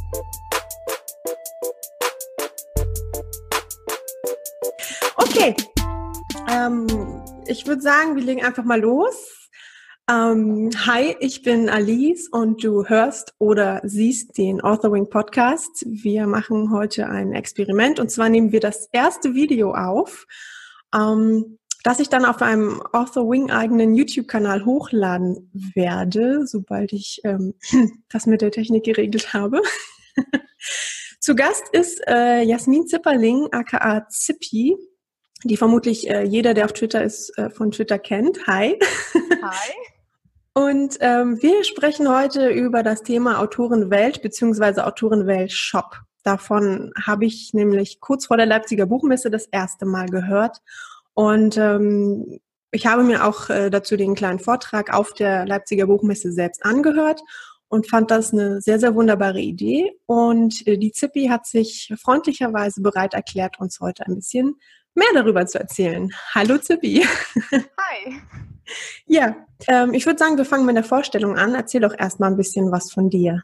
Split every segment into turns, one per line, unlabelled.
Okay, ich würde sagen, wir legen einfach mal los. Hi, ich bin Alice und du hörst oder siehst den Authorwing Podcast. Wir machen heute ein Experiment und zwar nehmen wir das erste Video auf, das ich dann auf einem Authorwing eigenen YouTube-Kanal hochladen werde, sobald ich das mit der Technik geregelt habe. Zu Gast ist Jasmin Zipperling, aka Zippi, die vermutlich jeder, der auf Twitter ist, von Twitter kennt. Hi.
Hi.
Und wir sprechen heute über das Thema Autorenwelt bzw. Autorenwelt-Shop. Davon habe ich nämlich kurz vor der Leipziger Buchmesse das erste Mal gehört. Und ich habe mir auch dazu den kleinen Vortrag auf der Leipziger Buchmesse selbst angehört und fand das eine sehr, sehr wunderbare Idee. Und die Zippi hat sich freundlicherweise bereit erklärt, uns heute ein bisschen mehr darüber zu erzählen. Hallo Zippi.
Hi.
Ja, ich würde sagen, wir fangen mit der Vorstellung an. Erzähl doch erstmal ein bisschen was von dir.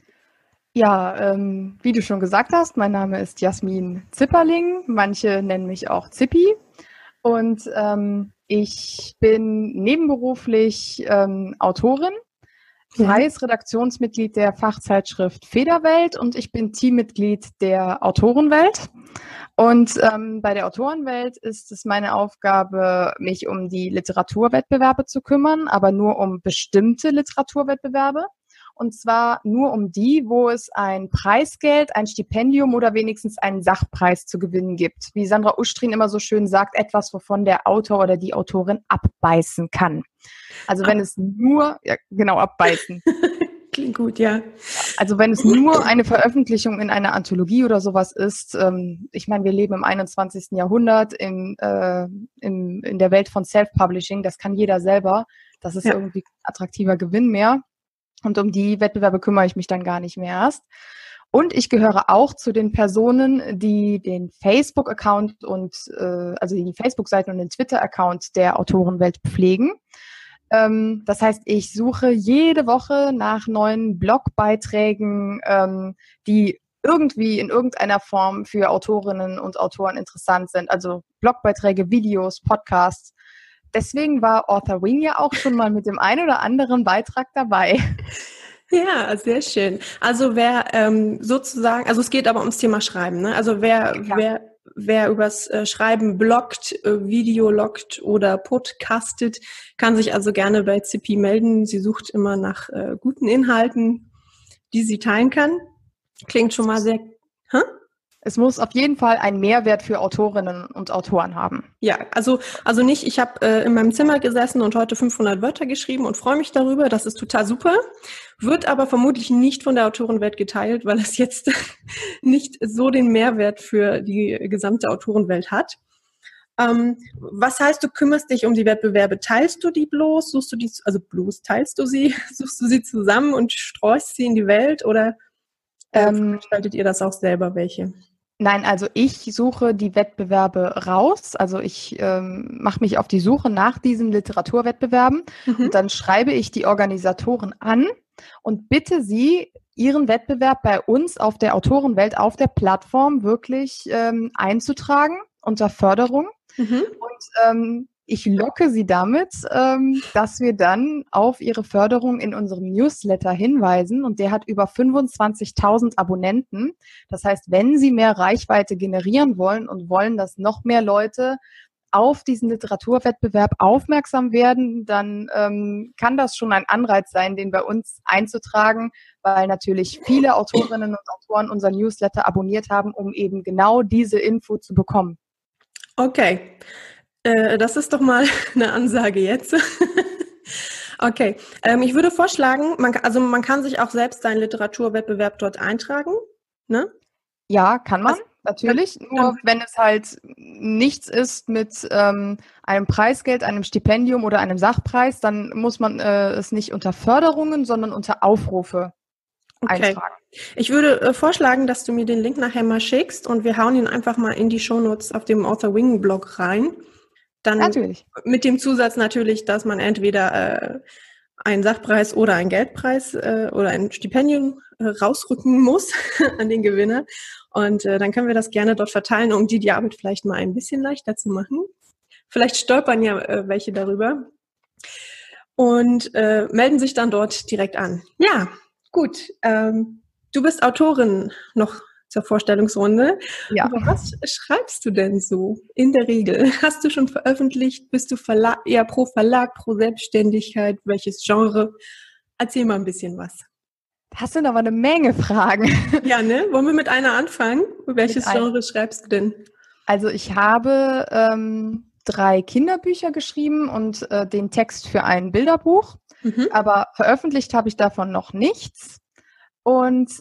Ja, wie du schon gesagt hast, mein Name ist Jasmin Zipperling. Manche nennen mich auch Zippi. Und ich bin nebenberuflich Autorin, freies Redaktionsmitglied der Fachzeitschrift Federwelt und ich bin Teammitglied der Autorenwelt. Und bei der Autorenwelt ist es meine Aufgabe, mich um die Literaturwettbewerbe zu kümmern, aber nur um bestimmte Literaturwettbewerbe. Und zwar nur um die, wo es ein Preisgeld, ein Stipendium oder wenigstens einen Sachpreis zu gewinnen gibt. Wie Sandra Ustrin immer so schön sagt, etwas, wovon der Autor oder die Autorin abbeißen kann. Also wenn es nur, ja genau, abbeißen.
Klingt gut, ja.
Also wenn es nur eine Veröffentlichung in einer Anthologie oder sowas ist, ich meine, wir leben im 21. Jahrhundert in der Welt von Self-Publishing, das kann jeder selber, das ist irgendwie ein attraktiver Gewinn mehr. Und um die Wettbewerbe kümmere ich mich dann gar nicht mehr erst. Und ich gehöre auch zu den Personen, die den Facebook-Account und also die Facebook-Seite und den Twitter-Account der Autorenwelt pflegen. Das heißt, ich suche jede Woche nach neuen Blogbeiträgen, die irgendwie in irgendeiner Form für Autorinnen und Autoren interessant sind. Also Blogbeiträge, Videos, Podcasts. Deswegen war Authorwing ja auch schon mal mit dem einen oder anderen Beitrag dabei.
Ja, sehr schön. Also wer sozusagen, also es geht aber ums Thema Schreiben, ne? Also wer übers Schreiben bloggt, videologgt oder podcastet, kann sich also gerne bei Zippi melden. Sie sucht immer nach guten Inhalten, die sie teilen kann. Klingt schon mal sehr...
Es muss auf jeden Fall einen Mehrwert für Autorinnen und Autoren haben.
Ja, also nicht, ich habe in meinem Zimmer gesessen und heute 500 Wörter geschrieben und freue mich darüber, das ist total super, wird aber vermutlich nicht von der Autorenwelt geteilt, weil es jetzt nicht so den Mehrwert für die gesamte Autorenwelt hat. Was heißt, du kümmerst dich um die Wettbewerbe? Teilst du die bloß? Teilst du sie? Suchst du sie zusammen und streust sie in die Welt oder gestaltet ihr das auch selber welche?
Nein, also ich suche die Wettbewerbe raus. Also ich mache mich auf die Suche nach diesen Literaturwettbewerben und dann schreibe ich die Organisatoren an und bitte sie, ihren Wettbewerb bei uns auf der Autorenwelt, auf der Plattform wirklich einzutragen unter Förderung. Und ich locke sie damit, dass wir dann auf ihre Förderung in unserem Newsletter hinweisen und der hat über 25.000 Abonnenten. Das heißt, wenn Sie mehr Reichweite generieren wollen und wollen, dass noch mehr Leute auf diesen Literaturwettbewerb aufmerksam werden, dann kann das schon ein Anreiz sein, den bei uns einzutragen, weil natürlich viele Autorinnen und Autoren unser Newsletter abonniert haben, um eben genau diese Info zu bekommen.
Okay. Das ist doch mal eine Ansage jetzt. Okay, ich würde vorschlagen, man kann sich auch selbst seinen Literaturwettbewerb dort eintragen, ne?
Ja, kann man, natürlich. Nur wenn es halt nichts ist mit einem Preisgeld, einem Stipendium oder einem Sachpreis, dann muss man es nicht unter Förderungen, sondern unter Aufrufe eintragen.
Ich würde vorschlagen, dass du mir den Link nachher mal schickst und wir hauen ihn einfach mal in die Shownotes auf dem Authorwing-Blog rein. Dann
natürlich.
Mit dem Zusatz natürlich, dass man entweder einen Sachpreis oder einen Geldpreis oder ein Stipendium rausrücken muss an den Gewinner. Und dann können wir das gerne dort verteilen, um die Arbeit vielleicht mal ein bisschen leichter zu machen. Vielleicht stolpern ja welche darüber und melden sich dann dort direkt an. Ja, gut. Du bist Autorin noch zur Vorstellungsrunde.
Ja.
Aber was schreibst du denn so in der Regel? Hast du schon veröffentlicht? Bist du eher pro Verlag, pro Selbstständigkeit? Welches Genre? Erzähl mal ein bisschen was.
Das sind aber eine Menge Fragen.
Ja, ne? Wollen wir mit einer anfangen? Welches Genre schreibst du denn?
Also ich habe 3 Kinderbücher geschrieben und den Text für ein Bilderbuch. Aber veröffentlicht habe ich davon noch nichts. Und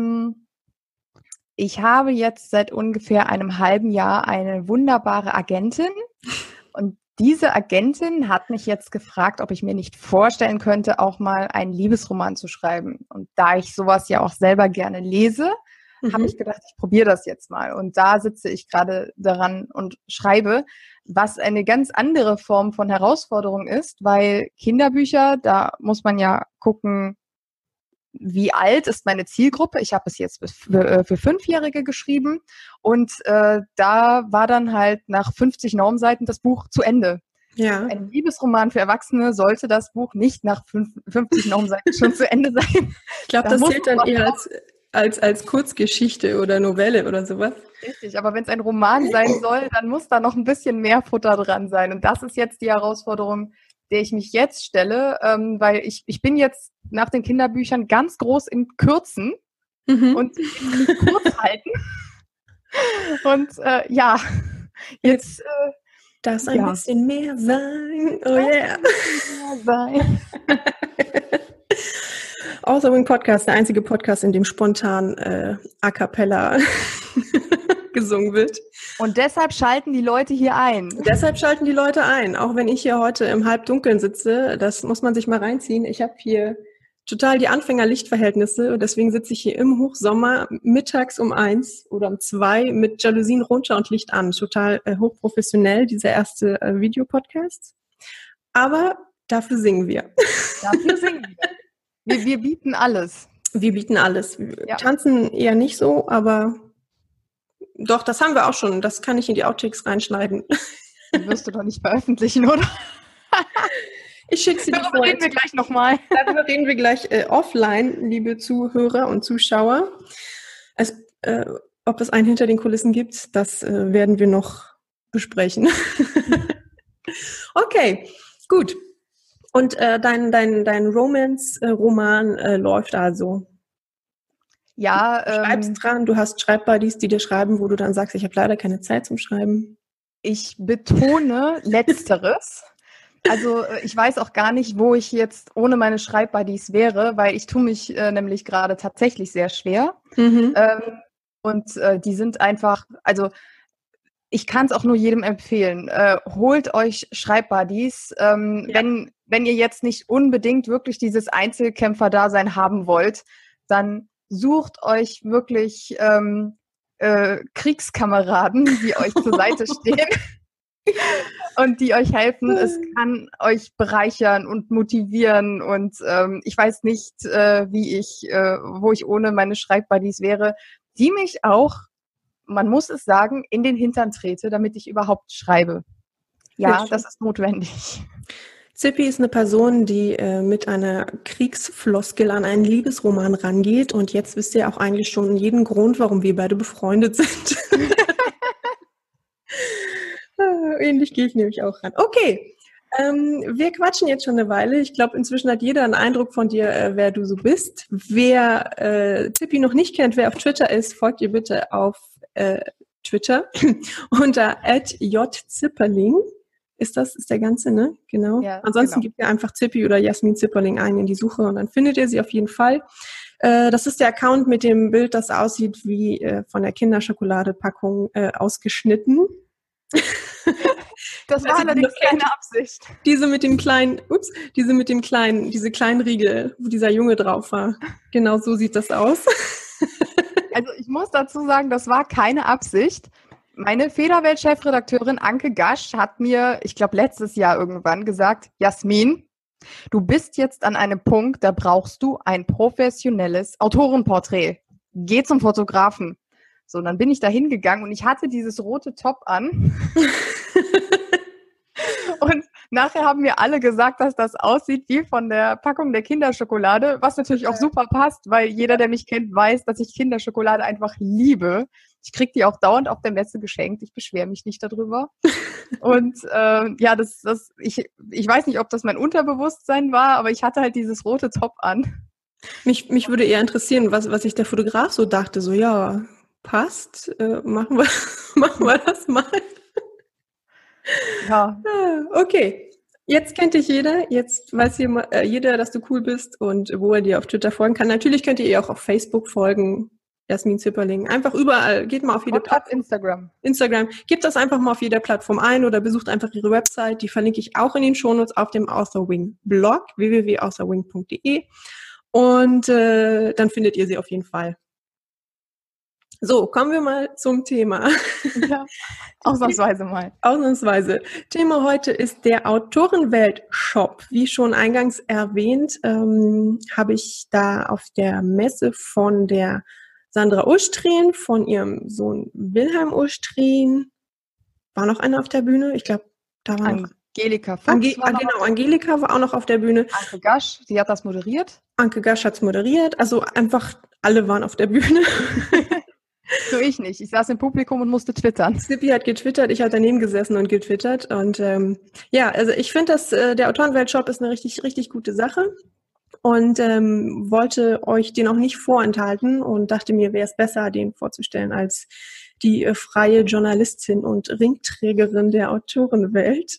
ich habe jetzt seit ungefähr einem halben Jahr eine wunderbare Agentin. Und diese Agentin hat mich jetzt gefragt, ob ich mir nicht vorstellen könnte, auch mal einen Liebesroman zu schreiben. Und da ich sowas ja auch selber gerne lese, habe ich gedacht, ich probiere das jetzt mal. Und da sitze ich gerade daran und schreibe, was eine ganz andere Form von Herausforderung ist, weil Kinderbücher, da muss man ja gucken, wie alt ist meine Zielgruppe. Ich habe es jetzt für 5-Jährige geschrieben und da war dann halt nach 50 Normseiten das Buch zu Ende.
Ja.
Ein Liebesroman für Erwachsene sollte das Buch nicht nach 50 Normseiten schon zu Ende sein.
Ich glaube, das zählt dann eher als Kurzgeschichte oder Novelle oder sowas.
Richtig, aber wenn es ein Roman sein soll, dann muss da noch ein bisschen mehr Futter dran sein. Und das ist jetzt die Herausforderung, der ich mich jetzt stelle, weil ich bin jetzt nach den Kinderbüchern ganz groß im Kürzen und im Kurzhalten. Und jetzt
darf ein bisschen mehr sein. Oh yeah.
Mehr sein.
Authoring Podcast, der einzige Podcast, in dem spontan a cappella gesungen wird.
Und deshalb schalten die Leute hier ein.
Deshalb schalten die Leute ein, auch wenn ich hier heute im Halbdunkeln sitze. Das muss man sich mal reinziehen. Ich habe hier total die Anfängerlichtverhältnisse und deswegen sitze ich hier im Hochsommer mittags um 1 oder um 2 mit Jalousien runter und Licht an. Total hochprofessionell, dieser erste Videopodcast. Aber dafür singen wir.
Dafür singen wir. Wir bieten alles.
Wir bieten alles. Wir tanzen eher nicht so, aber doch, das haben wir auch schon. Das kann ich in die Outtakes reinschneiden.
Die wirst du doch nicht veröffentlichen, oder?
Ich schicke sie dir vor.
Darüber reden wir gleich nochmal.
Darüber reden wir gleich offline, liebe Zuhörer und Zuschauer. Ob es einen hinter den Kulissen gibt, das werden wir noch besprechen. Okay, gut. Und dein Romance-Roman läuft also.
Ja.
Du schreibst dran, du hast Schreibbuddies, die dir schreiben, wo du dann sagst, ich habe leider keine Zeit zum Schreiben.
Ich betone Letzteres. Also ich weiß auch gar nicht, wo ich jetzt ohne meine Schreibbuddies wäre, weil ich tue mich nämlich gerade tatsächlich sehr schwer. Und die sind einfach, also ich kann es auch nur jedem empfehlen. Holt euch Schreibbuddies, wenn ihr jetzt nicht unbedingt wirklich dieses Einzelkämpfer-Dasein haben wollt, dann sucht euch wirklich Kriegskameraden, die euch zur Seite stehen und die euch helfen. Es kann euch bereichern und motivieren und ich weiß nicht, wo ich ohne meine Schreibbuddies wäre, die mich auch, man muss es sagen, in den Hintern trete, damit ich überhaupt schreibe. Ja, das ist notwendig.
Zippy ist eine Person, die mit einer Kriegsfloskel an einen Liebesroman rangeht und jetzt wisst ihr auch eigentlich schon jeden Grund, warum wir beide befreundet sind. Ähnlich gehe ich nämlich auch ran. Okay, wir quatschen jetzt schon eine Weile. Ich glaube, inzwischen hat jeder einen Eindruck von dir, wer du so bist. Wer Zippy noch nicht kennt, wer auf Twitter ist, folgt ihr bitte auf Twitter unter @jzipperling. Ist der ganze, ne? Genau. Ja, ansonsten gebt ihr einfach Zippy oder Jasmin Zipperling ein in die Suche und dann findet ihr sie auf jeden Fall. Das ist der Account mit dem Bild, das aussieht wie von der Kinderschokoladepackung ausgeschnitten.
Das war allerdings keine Absicht.
Diese kleinen Riegel, wo dieser Junge drauf war. Genau so sieht das aus.
Also ich muss dazu sagen, das war keine Absicht. Meine Federwelt-Chefredakteurin Anke Gasch hat mir, ich glaube letztes Jahr irgendwann gesagt, Jasmin, Du bist jetzt an einem Punkt, da brauchst du ein professionelles Autorenporträt. Geh zum Fotografen. So, dann bin ich da hingegangen und ich hatte dieses rote Top an. Und nachher haben mir alle gesagt, dass das aussieht wie von der Packung der Kinderschokolade, was natürlich auch super passt, weil jeder, der mich kennt, weiß, dass ich Kinderschokolade einfach liebe. Ich kriege die auch dauernd auf der Messe geschenkt. Ich beschwere mich nicht darüber. Und ja, ich weiß nicht, ob das mein Unterbewusstsein war, aber ich hatte halt dieses rote Top an.
Mich würde eher interessieren, was sich der Fotograf so dachte. So, ja, passt, machen wir das mal.
Ja.
Okay, jetzt kennt dich jeder. Jetzt weiß jeder, dass du cool bist und wo er dir auf Twitter folgen kann. Natürlich könnt ihr auch auf Facebook folgen. Jasmin Zipperling. Einfach überall. Geht mal auf jede
Plattform.
Instagram. Gebt das einfach mal auf jeder Plattform ein oder besucht einfach ihre Website. Die verlinke ich auch in den Shownotes auf dem Authorwing Blog www.authorwing.de und dann findet ihr sie auf jeden Fall. So, kommen wir mal zum Thema.
Ja, ausnahmsweise mal.
Ausnahmsweise. Thema heute ist der Autorenwelt-Shop. Wie schon eingangs erwähnt, habe ich da auf der Messe von der Sandra Ustrin, von ihrem Sohn Wilhelm Ustrin, war noch einer auf der Bühne? Ich glaube, da war noch
Angelika Fuchs.
Angelika war auch noch auf der Bühne.
Anke Gasch, sie hat das moderiert.
Anke Gasch hat es moderiert. Also einfach alle waren auf der Bühne.
So ich nicht. Ich saß im Publikum und musste twittern.
Sippi hat getwittert, ich habe daneben gesessen und getwittert. Und ja, also ich finde, dass der Autorenwelt-Shop ist eine richtig, richtig gute Sache. Und wollte euch den auch nicht vorenthalten und dachte mir, wäre es besser, den vorzustellen als die freie Journalistin und Ringträgerin der Autorenwelt.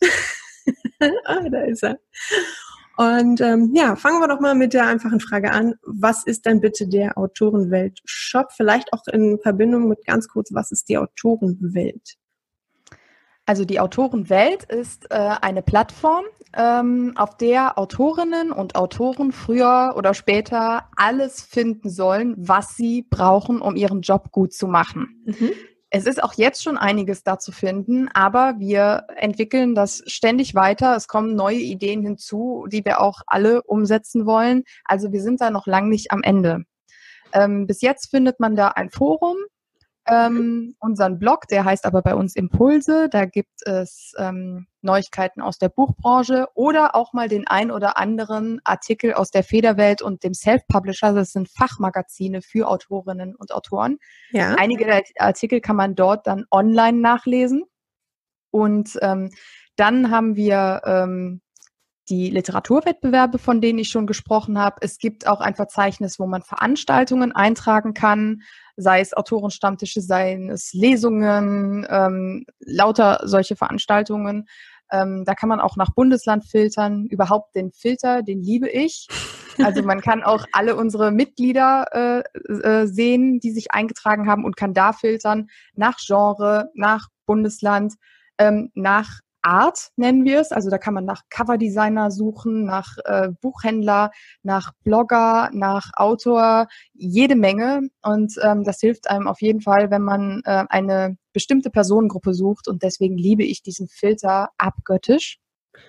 Da ist er. Und ja, fangen wir doch mal mit der einfachen Frage an. Was ist denn bitte der Autorenwelt-Shop? Vielleicht auch in Verbindung mit ganz kurz, was ist die Autorenwelt?
Also die Autorenwelt ist eine Plattform, auf der Autorinnen und Autoren früher oder später alles finden sollen, was sie brauchen, um ihren Job gut zu machen. Mhm. Es ist auch jetzt schon einiges da zu finden, aber wir entwickeln das ständig weiter. Es kommen neue Ideen hinzu, die wir auch alle umsetzen wollen. Also wir sind da noch lang nicht am Ende. Bis jetzt findet man da ein Forum, unseren Blog, der heißt aber bei uns Impulse. Da gibt es Neuigkeiten aus der Buchbranche oder auch mal den ein oder anderen Artikel aus der Federwelt und dem Self-Publisher. Das sind Fachmagazine für Autorinnen und Autoren. Ja. Einige der Artikel kann man dort dann online nachlesen. Und dann haben wir die Literaturwettbewerbe, von denen ich schon gesprochen habe. Es gibt auch ein Verzeichnis, wo man Veranstaltungen eintragen kann, sei es Autorenstammtische, seien es Lesungen, lauter solche Veranstaltungen. Da kann man auch nach Bundesland filtern. Überhaupt den Filter, den liebe ich. Also man kann auch alle unsere Mitglieder sehen, die sich eingetragen haben und kann da filtern nach Genre, nach Bundesland, nach Art nennen wir es, also da kann man nach Coverdesigner suchen, nach Buchhändler, nach Blogger, nach Autor, jede Menge und das hilft einem auf jeden Fall, wenn man eine bestimmte Personengruppe sucht und deswegen liebe ich diesen Filter abgöttisch.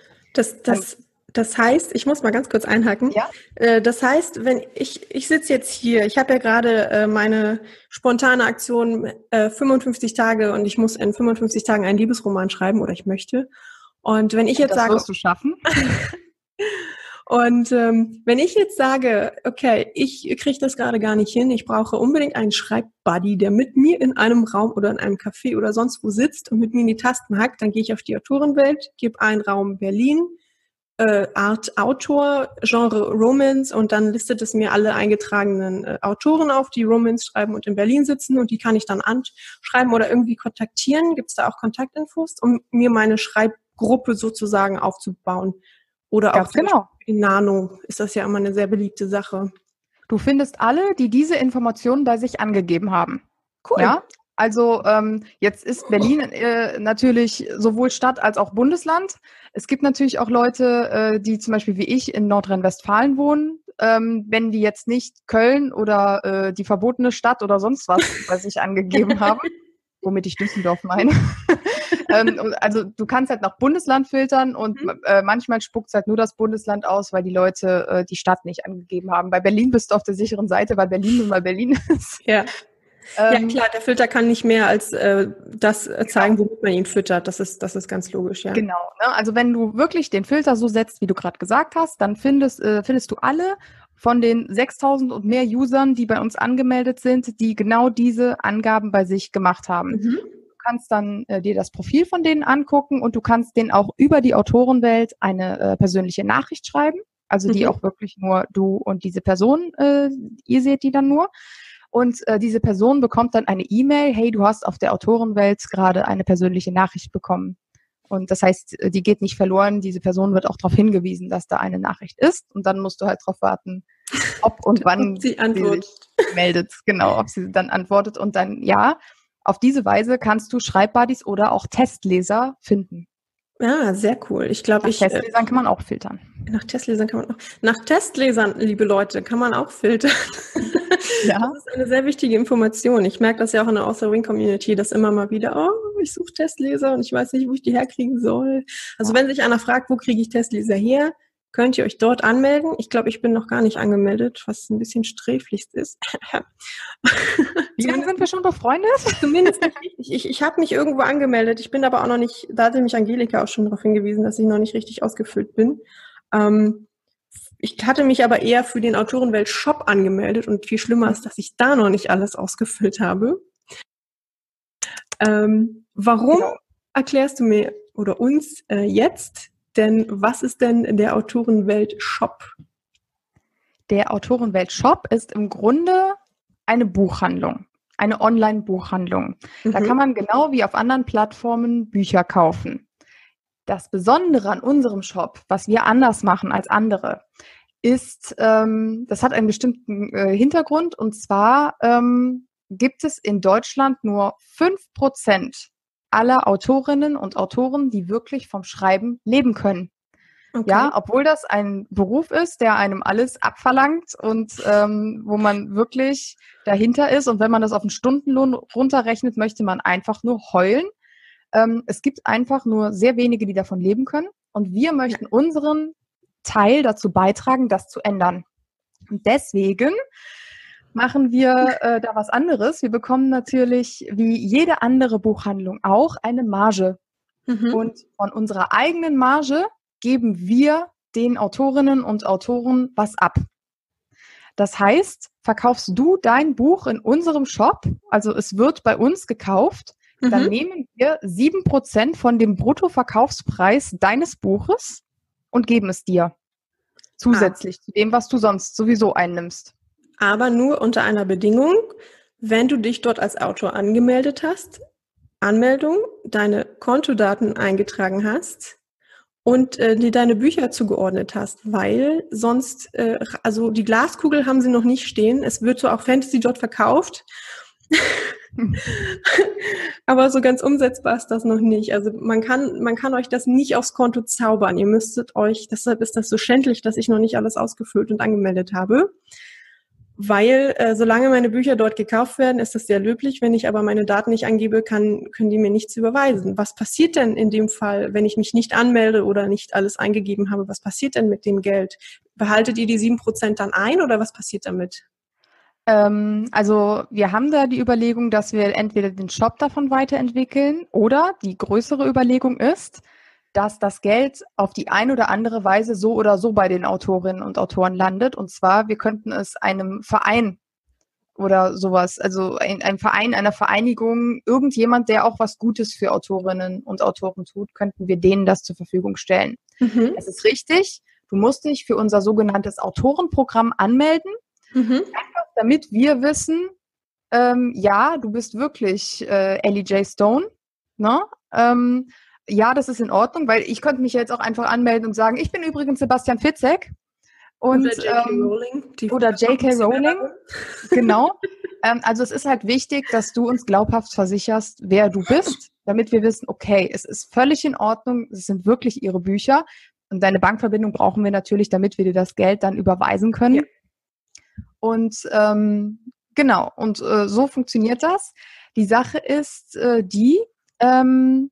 Das heißt, ich muss mal ganz kurz einhaken. Ja? Das heißt, wenn ich sitze jetzt hier, ich habe ja gerade meine spontane Aktion 55 Tage und ich muss in 55 Tagen einen Liebesroman schreiben oder ich möchte. Und wenn ich jetzt sage,
das wirst du schaffen.
Und wenn ich jetzt sage, okay, ich kriege das gerade gar nicht hin, ich brauche unbedingt einen Schreibbuddy, der mit mir in einem Raum oder in einem Café oder sonst wo sitzt und mit mir in die Tasten hackt, dann gehe ich auf die Autorenwelt, gebe einen Raum Berlin, Art Autor, Genre Romance und dann listet es mir alle eingetragenen Autoren auf, die Romance schreiben und in Berlin sitzen und die kann ich dann anschreiben oder irgendwie kontaktieren. Gibt es da auch Kontaktinfos, um mir meine Schreibgruppe sozusagen aufzubauen? Oder auch
genau.
In Nano ist das ja immer eine sehr beliebte Sache.
Du findest alle, die diese Informationen bei sich angegeben haben.
Cool.
Ja? Also jetzt ist Berlin natürlich sowohl Stadt als auch Bundesland. Es gibt natürlich auch Leute, die zum Beispiel wie ich in Nordrhein-Westfalen wohnen. Wenn die jetzt nicht Köln oder die verbotene Stadt oder sonst was bei sich angegeben haben, womit ich Düsseldorf meine, Also du kannst halt nach Bundesland filtern und manchmal spuckt es halt nur das Bundesland aus, weil die Leute die Stadt nicht angegeben haben. Bei Berlin bist du auf der sicheren Seite, weil Berlin nun mal Berlin ist.
Ja. Ja, klar, der Filter kann nicht mehr als das zeigen, womit man ihn füttert. Das ist ganz logisch, ja.
Genau. Ne? Also wenn du wirklich den Filter so setzt, wie du gerade gesagt hast, dann findest du alle von den 6.000 und mehr Usern, die bei uns angemeldet sind, die genau diese Angaben bei sich gemacht haben. Du kannst dann dir das Profil von denen angucken und du kannst denen auch über die Autorenwelt eine persönliche Nachricht schreiben. Also die auch wirklich nur du und diese Person, ihr seht die dann nur. Und diese Person bekommt dann eine E-Mail, hey, du hast auf der Autorenwelt gerade eine persönliche Nachricht bekommen. Und das heißt, die geht nicht verloren, diese Person wird auch darauf hingewiesen, dass da eine Nachricht ist. Und dann musst du halt darauf warten, ob und wann
sie
sich meldet. Genau, ob sie dann antwortet. Und dann, ja, auf diese Weise kannst du Schreibbuddies oder auch Testleser finden.
Ja, sehr cool. Ich glaube,
Nach Testlesern kann man auch filtern.
Nach Testlesern, liebe Leute, kann man auch filtern. Ja. Das ist eine sehr wichtige Information. Ich merke das ja auch in der Author-Wing-Community, dass immer mal wieder, ich suche Testleser und ich weiß nicht, wo ich die herkriegen soll. Also wenn sich einer fragt, wo kriege ich Testleser her, könnt ihr euch dort anmelden. Ich glaube, ich bin noch gar nicht angemeldet, was ein bisschen sträflichst ist.
Wie lange sind wir schon befreundet?
Zumindest nicht richtig. Ich habe mich irgendwo angemeldet. Ich bin aber auch noch nicht, da hatte mich Angelika auch schon darauf hingewiesen, dass ich noch nicht richtig ausgefüllt bin. Ich hatte mich aber eher für den Autorenwelt-Shop angemeldet und viel schlimmer ist, dass ich da noch nicht alles ausgefüllt habe. Warum erklärst du mir oder uns jetzt? Denn was ist denn der Autorenwelt-Shop?
Der Autorenwelt-Shop ist im Grunde eine Buchhandlung, eine Online-Buchhandlung. Da kann man genau wie auf anderen Plattformen Bücher kaufen. Das Besondere an unserem Shop, was wir anders machen als andere, ist, das hat einen bestimmten Hintergrund. Und zwar gibt es in Deutschland nur 5% aller Autorinnen und Autoren, die wirklich vom Schreiben leben können. Okay. Ja, obwohl das ein Beruf ist, der einem alles abverlangt und wo man wirklich dahinter ist. Und wenn man das auf einen Stundenlohn runterrechnet, möchte man einfach nur heulen. Es gibt einfach nur sehr wenige, die davon leben können. Und wir möchten unseren Teil dazu beitragen, das zu ändern. Und deswegen machen wir da was anderes. Wir bekommen natürlich, wie jede andere Buchhandlung auch, eine Marge. Und von unserer eigenen Marge geben wir den Autorinnen und Autoren was ab. Das heißt, verkaufst du dein Buch in unserem Shop, also es wird bei uns gekauft, dann nehmen wir 7% von dem Bruttoverkaufspreis deines Buches und geben es dir. Zusätzlich zu dem, was du sonst sowieso einnimmst.
Aber nur unter einer Bedingung, wenn du dich dort als Autor angemeldet hast, Anmeldung, deine Kontodaten eingetragen hast und dir deine Bücher zugeordnet hast, weil sonst, also die Glaskugel haben sie noch nicht stehen, es wird so auch Fantasy dort verkauft, aber so ganz umsetzbar ist das noch nicht. Also man kann euch das nicht aufs Konto zaubern, ihr müsstet euch, deshalb ist das so schändlich, dass ich noch nicht alles ausgefüllt und angemeldet habe. Weil solange meine Bücher dort gekauft werden, ist das sehr löblich. Wenn ich aber meine Daten nicht angebe, können die mir nichts überweisen. Was passiert denn in dem Fall, wenn ich mich nicht anmelde oder nicht alles eingegeben habe? Was passiert denn mit dem Geld? Behaltet ihr die 7% dann ein oder was passiert damit?
Also wir haben da die Überlegung, dass wir entweder den Shop davon weiterentwickeln oder die größere Überlegung ist, dass das Geld auf die eine oder andere Weise so oder so bei den Autorinnen und Autoren landet. Und zwar, wir könnten es einem Verein oder sowas, also ein Verein, einer Vereinigung, irgendjemand, der auch was Gutes für Autorinnen und Autoren tut, könnten wir denen das zur Verfügung stellen. Es ist richtig, du musst dich für unser sogenanntes Autorenprogramm anmelden, einfach damit wir wissen, ja, du bist wirklich Ellie J. Stone, ne? Ja, das ist in Ordnung, weil ich könnte mich jetzt auch einfach anmelden und sagen, ich bin übrigens Sebastian Fitzek. Und, oder J.K. Rowling. Genau. Also es ist halt wichtig, dass du uns glaubhaft versicherst, wer du bist, damit wir wissen, okay, es ist völlig in Ordnung, es sind wirklich ihre Bücher. Und deine Bankverbindung brauchen wir natürlich, damit wir dir das Geld dann überweisen können. Ja. Und genau, und so funktioniert das. Die Sache ist die,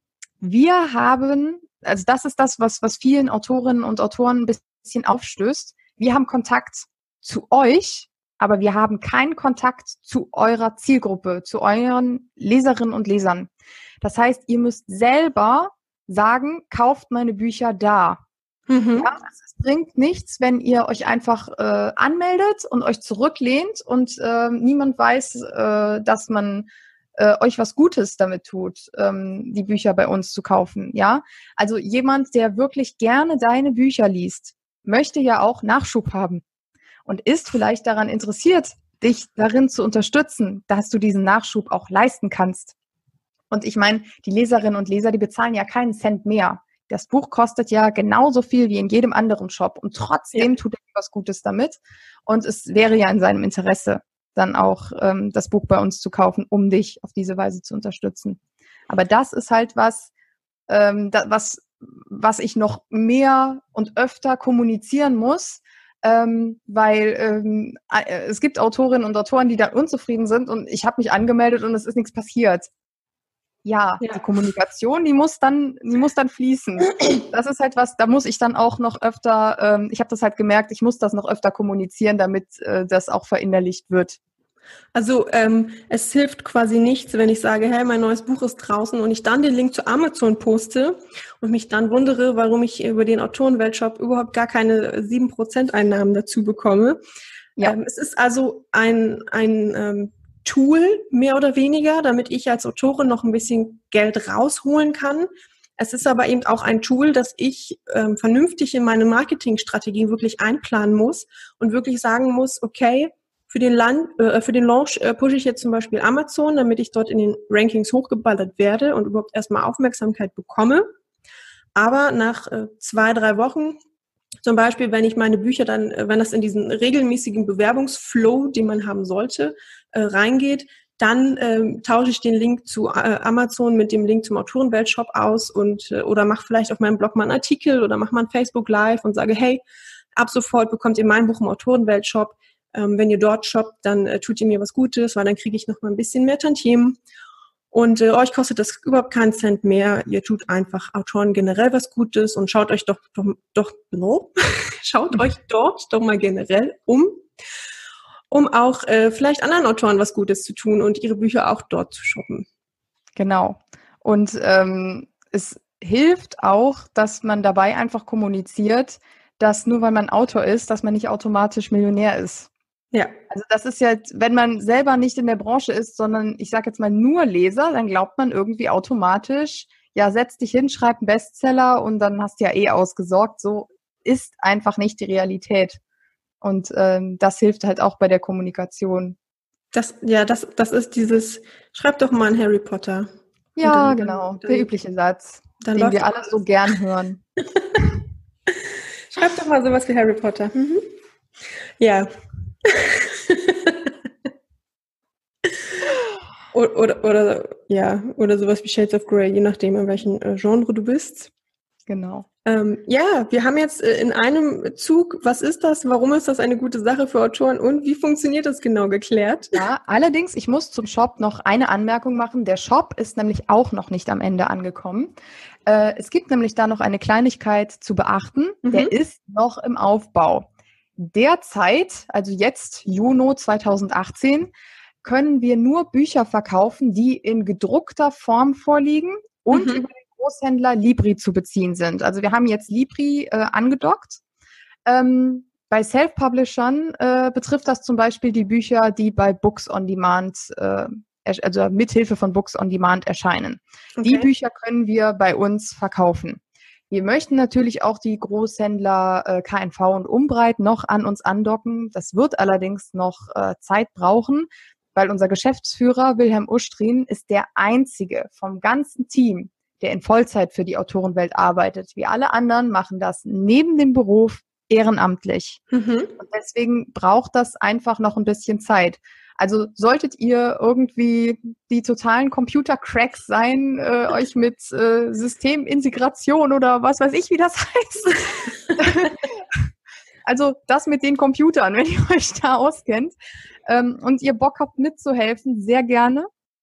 wir haben, also das ist das, was vielen Autorinnen und Autoren ein bisschen aufstößt. Wir haben Kontakt zu euch, aber wir haben keinen Kontakt zu eurer Zielgruppe, zu euren Leserinnen und Lesern. Das heißt, ihr müsst selber sagen, kauft meine Bücher da.
Mhm.
Ja, es bringt nichts, wenn ihr euch einfach anmeldet und euch zurücklehnt und niemand weiß, dass man euch was Gutes damit tut, die Bücher bei uns zu kaufen. Ja, also jemand, der wirklich gerne deine Bücher liest, möchte ja auch Nachschub haben und ist vielleicht daran interessiert, dich darin zu unterstützen, dass du diesen Nachschub auch leisten kannst. Und ich meine, die Leserinnen und Leser, die bezahlen ja keinen Cent mehr. Das Buch kostet ja genauso viel wie in jedem anderen Shop und trotzdem tut er was Gutes damit. Und es wäre ja in seinem Interesse, dann auch das Buch bei uns zu kaufen, um dich auf diese Weise zu unterstützen. Aber das ist halt was ich noch mehr und öfter kommunizieren muss, weil es gibt Autorinnen und Autoren, die da unzufrieden sind und ich habe mich angemeldet und es ist nichts passiert. Ja, die Kommunikation, die muss dann fließen. Das ist halt was, da muss ich dann auch noch öfter, ich habe das halt gemerkt, ich muss das noch öfter kommunizieren, damit das auch verinnerlicht wird.
Also es hilft quasi nichts, wenn ich sage, hey, mein neues Buch ist draußen und ich dann den Link zu Amazon poste und mich dann wundere, warum ich über den Autorenweltshop überhaupt gar keine 7% Einnahmen dazu bekomme. Ja. Es ist also ein Tool, mehr oder weniger, damit ich als Autorin noch ein bisschen Geld rausholen kann. Es ist aber eben auch ein Tool, das ich vernünftig in meine Marketingstrategie wirklich einplanen muss und wirklich sagen muss, okay, für den Launch pushe ich jetzt zum Beispiel Amazon, damit ich dort in den Rankings hochgeballert werde und überhaupt erstmal Aufmerksamkeit bekomme. Aber nach 2-3 Wochen, zum Beispiel, wenn ich meine Bücher dann, wenn das in diesen regelmäßigen Bewerbungsflow, den man haben sollte, reingeht, dann tausche ich den Link zu Amazon mit dem Link zum Autorenweltshop aus und oder mache vielleicht auf meinem Blog mal einen Artikel oder mache mal ein Facebook Live und sage, hey, ab sofort bekommt ihr mein Buch im Autorenweltshop. Wenn ihr dort shoppt, dann tut ihr mir was Gutes, weil dann kriege ich noch mal ein bisschen mehr Tantiemen. Und euch kostet das überhaupt keinen Cent mehr. Ihr tut einfach Autoren generell was Gutes und schaut euch schaut euch dort doch mal generell um auch vielleicht anderen Autoren was Gutes zu tun und ihre Bücher auch dort zu shoppen.
Genau. Und es hilft auch, dass man dabei einfach kommuniziert, dass nur weil man Autor ist, dass man nicht automatisch Millionär ist. Ja. Also das ist ja, wenn man selber nicht in der Branche ist, sondern ich sage jetzt mal nur Leser, dann glaubt man irgendwie automatisch, ja, setz dich hin, schreib einen Bestseller und dann hast du ja eh ausgesorgt. So ist einfach nicht die Realität. Und das hilft halt auch bei der Kommunikation.
Das ist dieses, schreib doch mal einen Harry Potter.
Ja, dann, genau, der übliche Satz, den wir alle so gern hören.
Schreib doch mal sowas wie Harry Potter. Mhm. Ja. oder sowas wie Shades of Grey, je nachdem, in welchem Genre du bist.
Genau.
Wir haben jetzt in einem Zug, was ist das, warum ist das eine gute Sache für Autoren und wie funktioniert das genau geklärt?
Ja, allerdings, ich muss zum Shop noch eine Anmerkung machen. Der Shop ist nämlich auch noch nicht am Ende angekommen. Es gibt nämlich da noch eine Kleinigkeit zu beachten. Der ist noch im Aufbau. Derzeit, also jetzt Juni 2018, können wir nur Bücher verkaufen, die in gedruckter Form vorliegen und über den Großhändler Libri zu beziehen sind. Also wir haben jetzt Libri angedockt. Bei Self-Publishern betrifft das zum Beispiel die Bücher, die bei Books on Demand, also mithilfe von Books on Demand erscheinen. Okay. Die Bücher können wir bei uns verkaufen. Wir möchten natürlich auch die Großhändler KNV und Umbreit noch an uns andocken. Das wird allerdings noch Zeit brauchen, weil unser Geschäftsführer Wilhelm Ustrin ist der einzige vom ganzen Team, der in Vollzeit für die Autorenwelt arbeitet. Wir alle anderen machen das neben dem Beruf ehrenamtlich. Und deswegen braucht das einfach noch ein bisschen Zeit. Also solltet ihr irgendwie die totalen Computer-Cracks sein, euch mit Systemintegration oder was weiß ich, wie das heißt. Also das mit den Computern, wenn ihr euch da auskennt und ihr Bock habt mitzuhelfen, sehr gerne.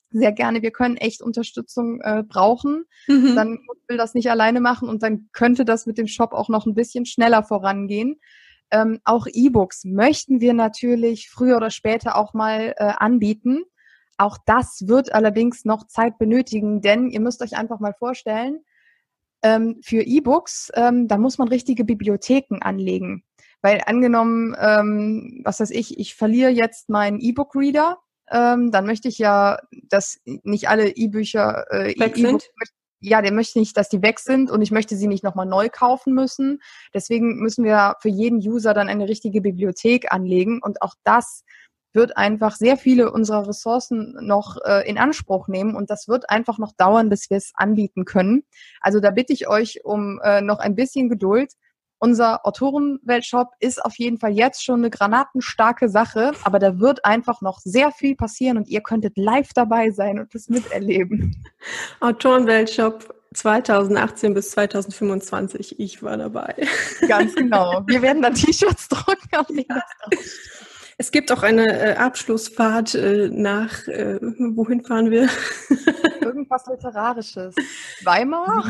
sehr gerne, wir können echt Unterstützung brauchen. Dann will das nicht alleine machen und dann könnte das mit dem Shop auch noch ein bisschen schneller vorangehen. Auch E-Books möchten wir natürlich früher oder später auch mal anbieten. Auch das wird allerdings noch Zeit benötigen, denn ihr müsst euch einfach mal vorstellen, für E-Books, da muss man richtige Bibliotheken anlegen. Weil angenommen, was weiß ich verliere jetzt meinen E-Book-Reader, dann möchte ich ja, dass nicht alle E-Bücher
weg sind.
Ja, der möchte nicht, dass die weg sind und ich möchte sie nicht nochmal neu kaufen müssen. Deswegen müssen wir für jeden User dann eine richtige Bibliothek anlegen und auch das wird einfach sehr viele unserer Ressourcen noch in Anspruch nehmen und das wird einfach noch dauern, bis wir es anbieten können. Also da bitte ich euch um noch ein bisschen Geduld. Unser Autorenweltshop ist auf jeden Fall jetzt schon eine granatenstarke Sache, aber da wird einfach noch sehr viel passieren und ihr könntet live dabei sein und das miterleben.
Autorenweltshop 2018 bis 2025. Ich war dabei.
Ganz genau. Wir werden dann T-Shirts drucken. Auf
es gibt auch eine Abschlussfahrt nach, wohin fahren wir?
Irgendwas Literarisches. Weimar?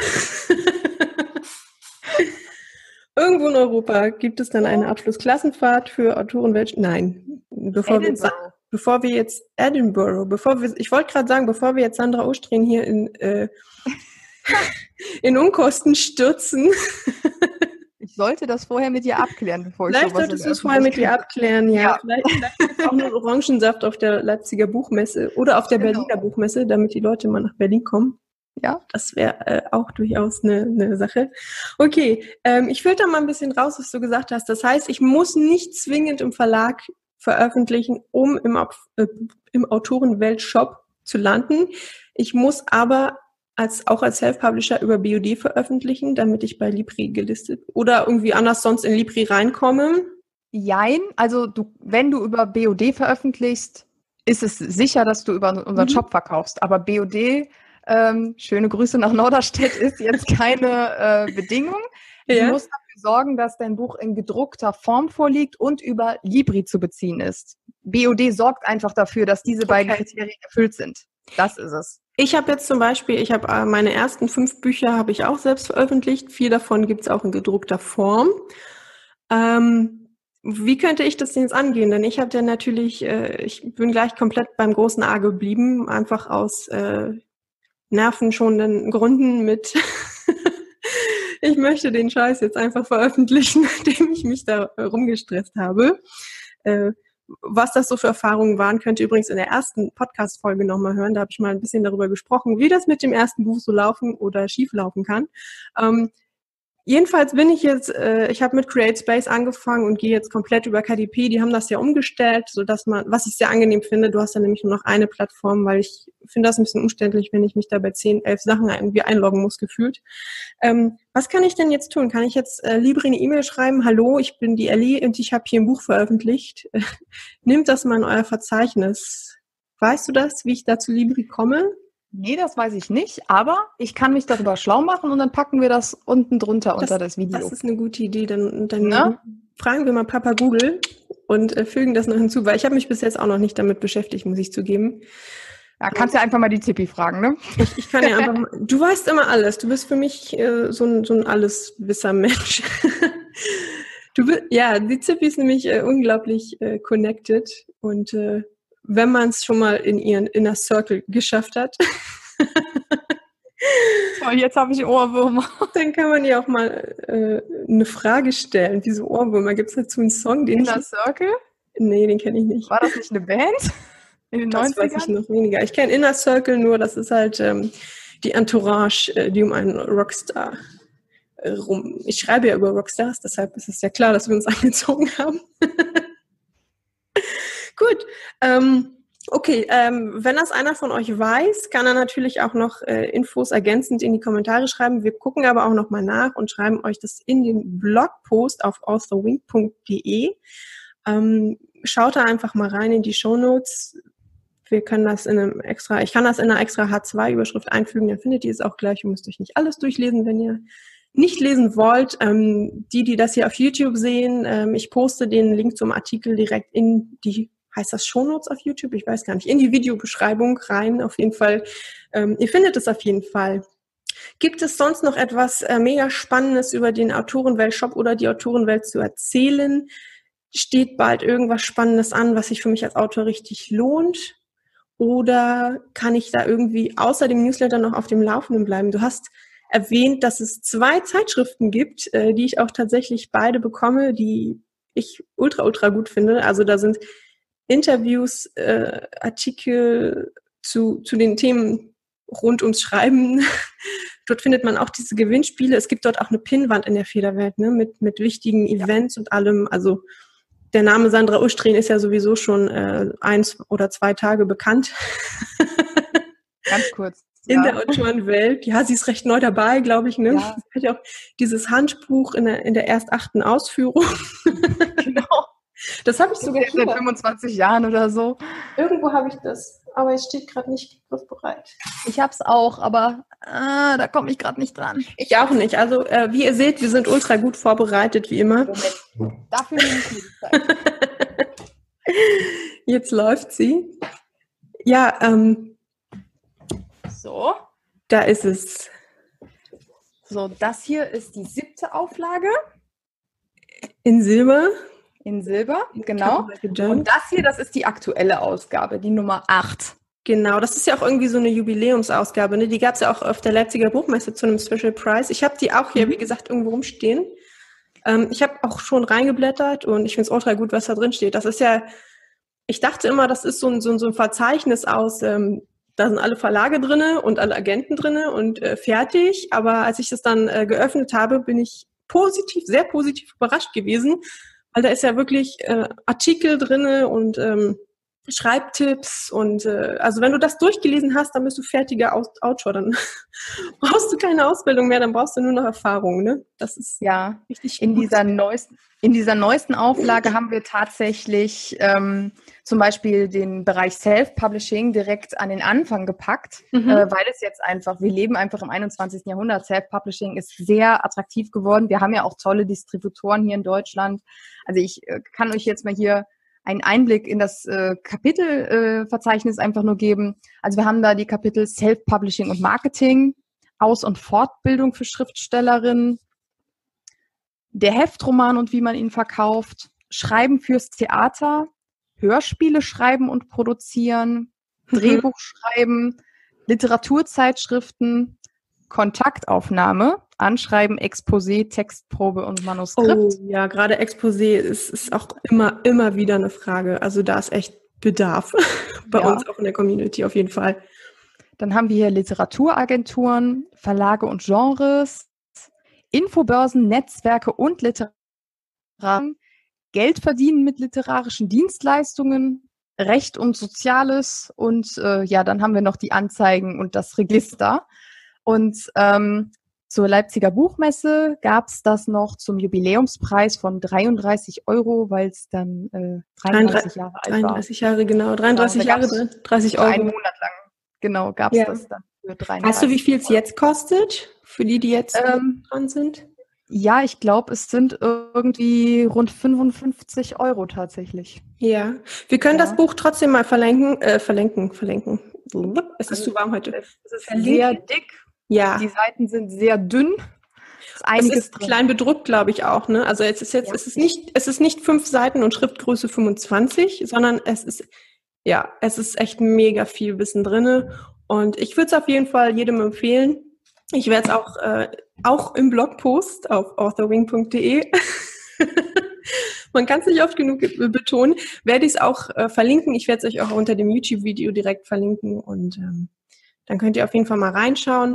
Irgendwo in Europa gibt es dann eine Abschlussklassenfahrt für Autorenweltshop. Nein, bevor wir jetzt Edinburgh, ich wollte gerade sagen, bevor wir jetzt Sandra Ostrin hier in Unkosten stürzen.
Ich sollte das vorher mit dir abklären, bevor ich
Vielleicht solltest du es vorher mit dir abklären, ja. Vielleicht gibt es auch nur Orangensaft auf der Leipziger Buchmesse oder auf der Berliner Buchmesse, damit die Leute mal nach Berlin kommen.
Ja.
Das wäre auch durchaus eine Sache. Okay, ich filter mal ein bisschen raus, was du gesagt hast. Das heißt, ich muss nicht zwingend im Verlag veröffentlichen, um im Autorenweltshop zu landen. Ich muss aber auch als Self-Publisher über BOD veröffentlichen, damit ich bei Libri gelistet oder irgendwie anders sonst in Libri reinkomme.
Jein, also wenn du über BOD veröffentlichst, ist es sicher, dass du über unseren Shop verkaufst. Aber BOD, schöne Grüße nach Norderstedt, ist jetzt keine Bedingung. Du musst dafür sorgen, dass dein Buch in gedruckter Form vorliegt und über Libri zu beziehen ist. BOD sorgt einfach dafür, dass diese beiden Kriterien erfüllt sind. Das ist es.
Ich habe jetzt zum Beispiel, meine ersten 5 Bücher habe ich auch selbst veröffentlicht. 4 davon gibt es auch in gedruckter Form. Wie könnte ich das denn jetzt angehen? Denn ich habe ja natürlich, ich bin gleich komplett beim großen A geblieben, einfach aus nervenschonenden Gründen mit ich möchte den Scheiß jetzt einfach veröffentlichen, nachdem ich mich da rumgestresst habe. Was das so für Erfahrungen waren, könnt ihr übrigens in der ersten Podcast-Folge nochmal hören. Da habe ich mal ein bisschen darüber gesprochen, wie das mit dem ersten Buch so laufen oder schief laufen kann. Jedenfalls bin ich jetzt, ich habe mit CreateSpace angefangen und gehe jetzt komplett über KDP. Die haben das ja umgestellt, sodass was ich sehr angenehm finde, du hast ja nämlich nur noch eine Plattform, weil ich finde das ein bisschen umständlich, wenn ich mich da bei 10, 11 Sachen irgendwie einloggen muss, gefühlt. Was kann ich denn jetzt tun? Kann ich jetzt Libri eine E-Mail schreiben? Hallo, ich bin die Ellie und ich habe hier ein Buch veröffentlicht. Nehmt das mal in euer Verzeichnis. Weißt du das, wie ich da zu Libri komme?
Nee, das weiß ich nicht, aber ich kann mich darüber schlau machen und dann packen wir das unten drunter unter das Video.
Das ist eine gute Idee. Dann fragen wir mal Papa Google und fügen das noch hinzu, weil ich habe mich bis jetzt auch noch nicht damit beschäftigt, muss ich zugeben.
Ja, kannst ja einfach mal die Zippi fragen, ne?
Ich kann ja einfach mal, du weißt immer alles. Du bist für mich so ein Alleswisser-Mensch. Die Zippi ist nämlich unglaublich connected und wenn man es schon mal in ihren Inner Circle geschafft hat.
So, jetzt habe ich Ohrwürmer.
Dann kann man ja auch mal eine Frage stellen. Diese Ohrwürmer, gibt es dazu einen Song?
Inner Circle?
Nee, den kenne ich nicht.
War das nicht eine Band? In den 90ern?
Weiß ich noch weniger. Ich kenne Inner Circle nur, das ist halt die Entourage, die um einen Rockstar rum. Ich schreibe ja über Rockstars, deshalb ist es ja klar, dass wir uns angezogen haben. Gut, okay, wenn das einer von euch weiß, kann er natürlich auch noch Infos ergänzend in die Kommentare schreiben. Wir gucken aber auch nochmal nach und schreiben euch das in den Blogpost auf authorwing.de. Schaut da einfach mal rein in die Shownotes. Wir können das ich kann das in einer extra H2-Überschrift einfügen, dann findet ihr es auch gleich. Ihr müsst euch nicht alles durchlesen, wenn ihr nicht lesen wollt. Die das hier auf YouTube sehen, ich poste den Link zum Artikel direkt in die heißt das Shownotes auf YouTube? Ich weiß gar nicht. In die Videobeschreibung rein, auf jeden Fall. Ihr findet es auf jeden Fall. Gibt es sonst noch etwas mega Spannendes über den Autorenwelt-Shop oder die Autorenwelt zu erzählen? Steht bald irgendwas Spannendes an, was sich für mich als Autor richtig lohnt? Oder kann ich da irgendwie außer dem Newsletter noch auf dem Laufenden bleiben? Du hast erwähnt, dass es 2 Zeitschriften gibt, die ich auch tatsächlich beide bekomme, die ich ultra gut finde. Also da sind Interviews, Artikel zu den Themen rund ums Schreiben. Dort findet man auch diese Gewinnspiele. Es gibt dort auch eine Pinnwand in der Federwelt, ne, mit wichtigen Events und allem. Also der Name Sandra Ustrin ist ja sowieso schon 1 oder 2 Tage bekannt.
Ganz kurz.
In der Autorenwelt. Ja, sie ist recht neu dabei, glaube ich. Ne?
Ja.
Sie hat ja auch dieses Handbuch in der erst 8. Ausführung.
Genau.
Das habe ich sogar
seit 25 Jahren oder so.
Irgendwo habe ich das, aber es steht gerade nicht griffbereit.
Ich habe es auch, aber da komme ich gerade nicht dran.
Ich auch nicht. Also wie ihr seht, wir sind ultra gut vorbereitet, wie immer.
Dafür nehme ich mir die Zeit.
Jetzt läuft sie. Ja,
so.
Da ist es.
So, das hier ist die 7. Auflage.
In Silber.
In Silber, genau. Und das hier, das ist die aktuelle Ausgabe, die Nummer 8.
Genau, das ist ja auch irgendwie so eine Jubiläumsausgabe, ne? Die gab es ja auch auf der Leipziger Buchmesse zu einem Special Prize. Ich habe die auch hier, wie gesagt, irgendwo rumstehen. Ich habe auch schon reingeblättert und ich finde es ultra gut, was da drin steht. Das ist ja, ich dachte immer, das ist so ein Verzeichnis aus, da sind alle Verlage drinne und alle Agenten drinne und fertig. Aber als ich das dann geöffnet habe, bin ich sehr positiv überrascht gewesen, weil da ist ja wirklich Artikel drinne und Schreibtipps und also wenn du das durchgelesen hast, dann bist du fertiger Autor, dann brauchst du keine Ausbildung mehr, dann brauchst du nur noch Erfahrung, ne? Das ist
ja
richtig
in dieser neuesten Auflage haben wir tatsächlich zum Beispiel den Bereich Self-Publishing direkt an den Anfang gepackt, weil es jetzt einfach, wir leben einfach im 21. Jahrhundert, Self-Publishing ist sehr attraktiv geworden. Wir haben ja auch tolle Distributoren hier in Deutschland. Also ich kann euch jetzt mal hier einen Einblick in das Kapitelverzeichnis einfach nur geben. Also wir haben da die Kapitel Self-Publishing und Marketing, Aus- und Fortbildung für Schriftstellerinnen, der Heftroman und wie man ihn verkauft, Schreiben fürs Theater, Hörspiele schreiben und produzieren, Drehbuch schreiben, Literaturzeitschriften, Kontaktaufnahme, Anschreiben, Exposé, Textprobe und Manuskript.
Oh ja, gerade Exposé ist auch immer wieder eine Frage. Also da ist echt Bedarf bei uns auch in der Community auf jeden Fall.
Dann haben wir hier Literaturagenturen, Verlage und Genres, Infobörsen, Netzwerke und Literaten, Geld verdienen mit literarischen Dienstleistungen, Recht und Soziales und dann haben wir noch die Anzeigen und das Register. Und zur Leipziger Buchmesse gab es das noch zum Jubiläumspreis von 33 €, weil es dann 33 Jahre alt war.
33 Jahre, genau. 33 Jahre, 30 €.
Einen Monat lang, genau, gab es das dann für 33
Weißt du, wie viel es jetzt kostet, für die jetzt dran sind?
Ja, ich glaube, es sind irgendwie rund 55 € tatsächlich.
Ja, wir können das Buch trotzdem mal verlinken. Es ist zu warm heute.
Es ist sehr dick.
Ja.
Die Seiten sind sehr dünn.
Es ist klein bedruckt, glaube ich auch, ne? Also es ist nicht 5 Seiten und Schriftgröße 25, sondern es ist echt mega viel Wissen drinne. Und ich würde es auf jeden Fall jedem empfehlen. Ich werde es auch im Blogpost auf authorwing.de man kann es nicht oft genug betonen, werde ich es auch verlinken. Ich werde es euch auch unter dem YouTube-Video direkt verlinken und dann könnt ihr auf jeden Fall mal reinschauen.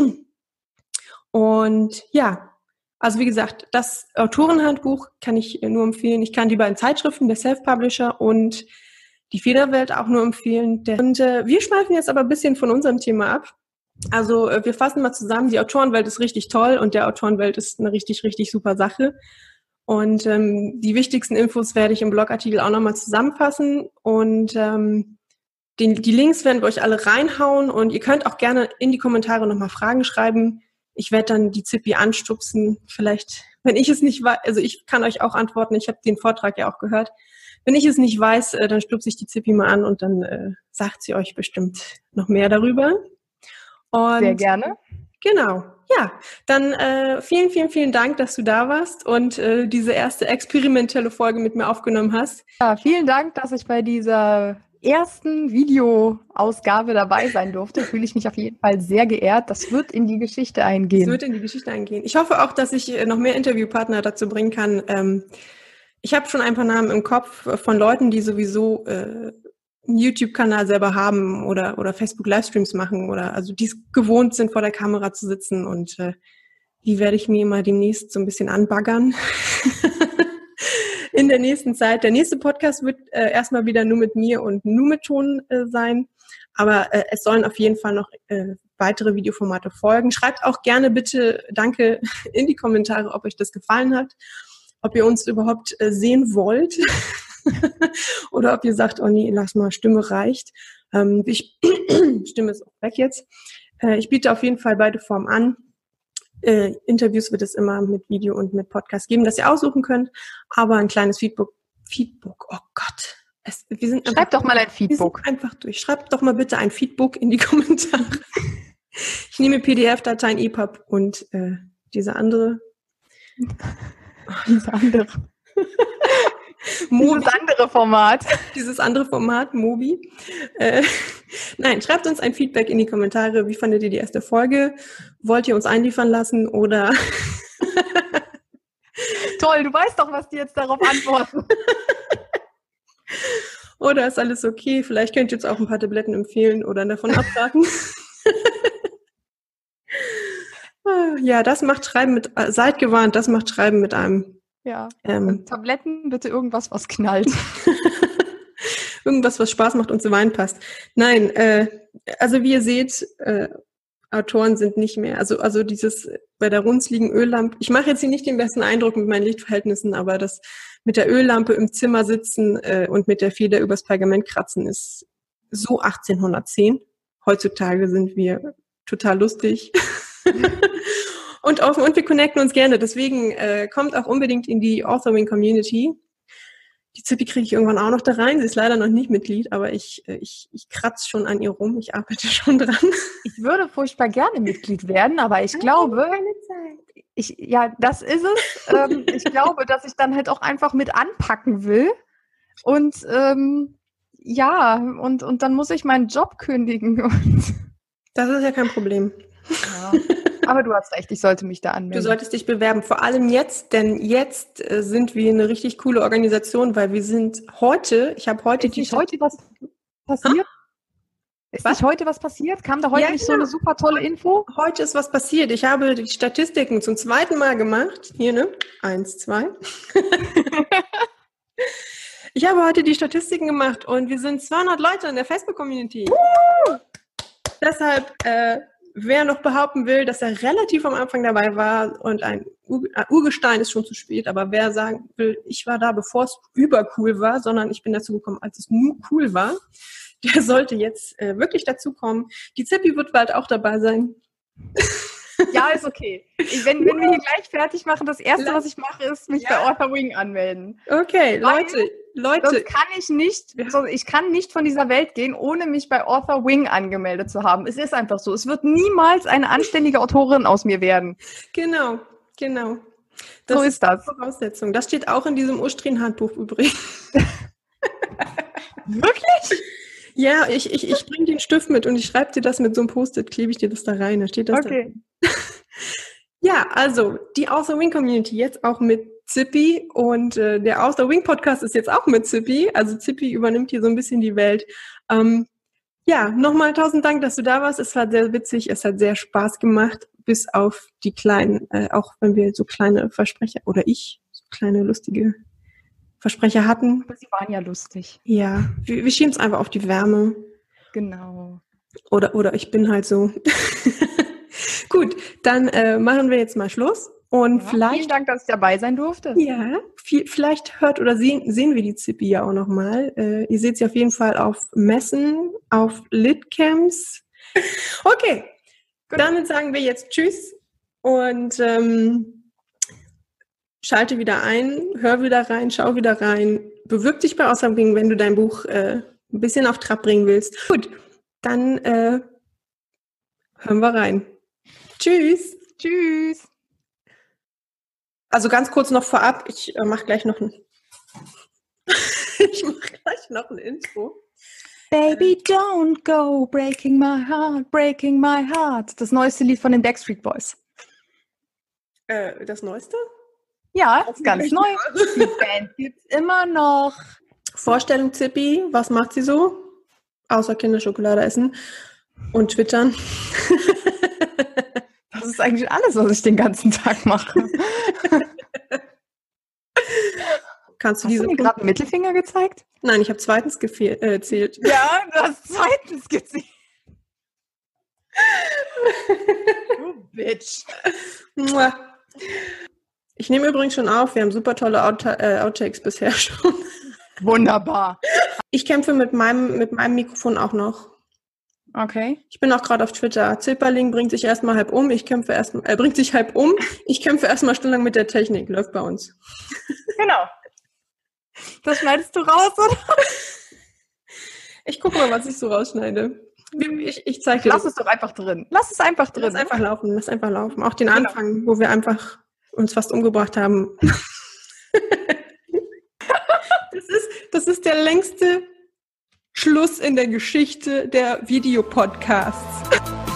Und ja, also wie gesagt, das Autorenhandbuch kann ich nur empfehlen. Ich kann die beiden Zeitschriften, der Self-Publisher und die Federwelt auch nur empfehlen. Und wir schweifen jetzt aber ein bisschen von unserem Thema ab. Also wir fassen mal zusammen, die Autorenwelt ist richtig toll und der Autorenwelt ist eine richtig, richtig super Sache. Und die wichtigsten Infos werde ich im Blogartikel auch nochmal zusammenfassen und die Links werden wir euch alle reinhauen und ihr könnt auch gerne in die Kommentare nochmal Fragen schreiben. Ich werde dann die Zippi anstupsen, vielleicht, wenn ich es nicht weiß, also ich kann euch auch antworten, ich habe den Vortrag ja auch gehört. Wenn ich es nicht weiß, dann stupse ich die Zippi mal an und dann sagt sie euch bestimmt noch mehr darüber. Und
sehr gerne.
Genau, ja. Dann vielen, vielen, vielen Dank, dass du da warst und diese erste experimentelle Folge mit mir aufgenommen hast.
Ja, vielen Dank, dass ich bei dieser ersten Videoausgabe dabei sein durfte. Fühle ich mich auf jeden Fall sehr geehrt. Das wird in die Geschichte eingehen.
Das wird in die Geschichte eingehen. Ich hoffe auch, dass ich noch mehr Interviewpartner dazu bringen kann. Ich habe schon ein paar Namen im Kopf von Leuten, die sowieso einen YouTube-Kanal selber haben oder Facebook-Livestreams machen oder also die es gewohnt sind, vor der Kamera zu sitzen und die werde ich mir mal demnächst so ein bisschen anbaggern. In der nächsten Zeit. Der nächste Podcast wird erstmal wieder nur mit mir und nur mit Ton sein. Aber es sollen auf jeden Fall noch weitere Videoformate folgen. Schreibt auch gerne bitte Danke in die Kommentare, ob euch das gefallen hat, ob ihr uns überhaupt sehen wollt oder ob ihr sagt, oh nee, lass mal, Stimme reicht. Stimme ist auch weg jetzt. Ich biete auf jeden Fall beide Formen an. Interviews wird es immer mit Video und mit Podcast geben, dass ihr aussuchen könnt, aber ein kleines Feedback, oh Gott.
Schreibt doch mal ein Feedback.
Wir sind einfach durch. Schreibt doch mal bitte ein Feedback in die Kommentare. Ich nehme PDF-Dateien, EPUB und diese andere.
Dieses andere Format.
Dieses andere Format, Mobi. Nein, schreibt uns ein Feedback in die Kommentare. Wie fandet ihr die erste Folge? Wollt ihr uns einliefern lassen oder?
Toll, du weißt doch, was die jetzt darauf antworten.
Oder ist alles okay? Vielleicht könnt ihr uns auch ein paar Tabletten empfehlen oder davon abraten. Ja, das macht Schreiben mit, seid gewarnt, das macht Schreiben mit einem.
Ja, Tabletten, bitte irgendwas, was knallt.
Irgendwas, was Spaß macht und zu Wein passt. Nein, also wie ihr seht, Autoren sind nicht mehr, also dieses bei der runzligen Öllampe, ich mache jetzt hier nicht den besten Eindruck mit meinen Lichtverhältnissen, aber das mit der Öllampe im Zimmer sitzen und mit der Feder übers Pergament kratzen ist so 1810. Heutzutage sind wir total lustig und offen und wir connecten uns gerne. Deswegen kommt auch unbedingt in die Authoring Community. Die Zippi kriege ich irgendwann auch noch da rein. Sie ist leider noch nicht Mitglied, aber ich kratze schon an ihr rum. Ich arbeite schon dran.
Ich würde furchtbar gerne Mitglied werden, aber ich glaube, ja, das ist es. Ich glaube, dass ich dann halt auch einfach mit anpacken will. Und ja, und dann muss ich meinen Job kündigen.
Das ist ja kein Problem.
Ja. Aber du hast recht, ich sollte mich da anmelden.
Du solltest dich bewerben, vor allem jetzt, denn jetzt sind wir eine richtig coole Organisation, weil wir sind heute, ich habe heute
Ist heute was passiert? Ist nicht heute was passiert? Kam da heute nicht so eine super tolle Info?
Heute ist was passiert. Ich habe die Statistiken zum zweiten Mal gemacht. Hier, ne? 1, 2. Ich habe heute die Statistiken gemacht und wir sind 200 Leute in der Facebook-Community. Deshalb, wer noch behaupten will, dass er relativ am Anfang dabei war und ein Urgestein ist schon zu spät, aber wer sagen will, ich war da, bevor es übercool war, sondern ich bin dazu gekommen, als es nur cool war, der sollte jetzt wirklich dazukommen. Die Zippi wird bald auch dabei sein.
Ja, ist okay. Wenn wir hier gleich fertig machen, das Erste, was ich mache, ist mich bei Authorwing anmelden.
Okay, Leute.
Sonst kann ich kann nicht von dieser Welt gehen, ohne mich bei Authorwing angemeldet zu haben. Es ist einfach so. Es wird niemals eine anständige Autorin aus mir werden.
Genau.
So ist das.
Voraussetzung. Das steht auch in diesem Ustrin-Handbuch übrigens.
Wirklich?
Ja, ich bringe den Stift mit und ich schreibe dir das mit so einem Post-it, klebe ich dir das da rein. Da steht das
okay.
Da. Ja, also die Author-Wing Community jetzt auch mit Zippi und der Author-Wing Podcast ist jetzt auch mit Zippi. Also Zippi übernimmt hier so ein bisschen die Welt. Ja, nochmal 1000 Dank, dass du da warst. Es war sehr witzig, es hat sehr Spaß gemacht, bis auf die kleinen, auch wenn wir so kleine Versprecher oder ich so kleine lustige Versprecher hatten.
Aber sie waren ja lustig.
Ja, wir schieben es einfach auf die Wärme.
Genau.
Oder ich bin halt so. Gut, dann machen wir jetzt mal Schluss. Und
vielen Dank, dass ich dabei sein durfte.
Ja, vielleicht hört oder sehen wir die Zippi ja auch nochmal. Ihr seht sie auf jeden Fall auf Messen, auf Litcamps. Okay, gut. Damit sagen wir jetzt Tschüss und schalte wieder ein, hör wieder rein, schau wieder rein, bewirb dich bei Awesome King, wenn du dein Buch ein bisschen auf Trab bringen willst. Gut, dann hören wir rein. Tschüss.
Tschüss.
Also ganz kurz noch vorab, ich mache gleich noch ein Intro.
Baby, don't go, breaking my heart, breaking my heart. Das neueste Lied von den Backstreet Boys.
Das neueste?
Ja, das ist ganz neu. Die Band gibt's immer noch.
Vorstellung Zippi, was macht sie so? Außer Kinderschokolade essen und twittern.
Das ist eigentlich alles, was ich den ganzen Tag mache.
Hast du
mir gerade einen Mittelfinger gezeigt?
Nein, ich habe zweitens erzählt.
Ja, du hast zweitens gezählt. Du Bitch.
Ich nehme übrigens schon auf. Wir haben super tolle Outtakes bisher schon.
Wunderbar.
Ich kämpfe mit meinem Mikrofon auch noch.
Okay.
Ich bin auch gerade auf Twitter. Zipperling bringt sich erstmal halb um. Ich kämpfe erstmal stundenlang mit der Technik. Läuft bei uns.
Genau. Das schneidest du raus, oder?
Ich gucke mal, was ich so rausschneide. Ich zeige dir.
Lass es doch einfach drin. Lass es einfach drin.
Lass einfach laufen. Auch den Anfang, wo wir einfach uns fast umgebracht haben. Das ist der längste Schluss in der Geschichte der Videopodcasts.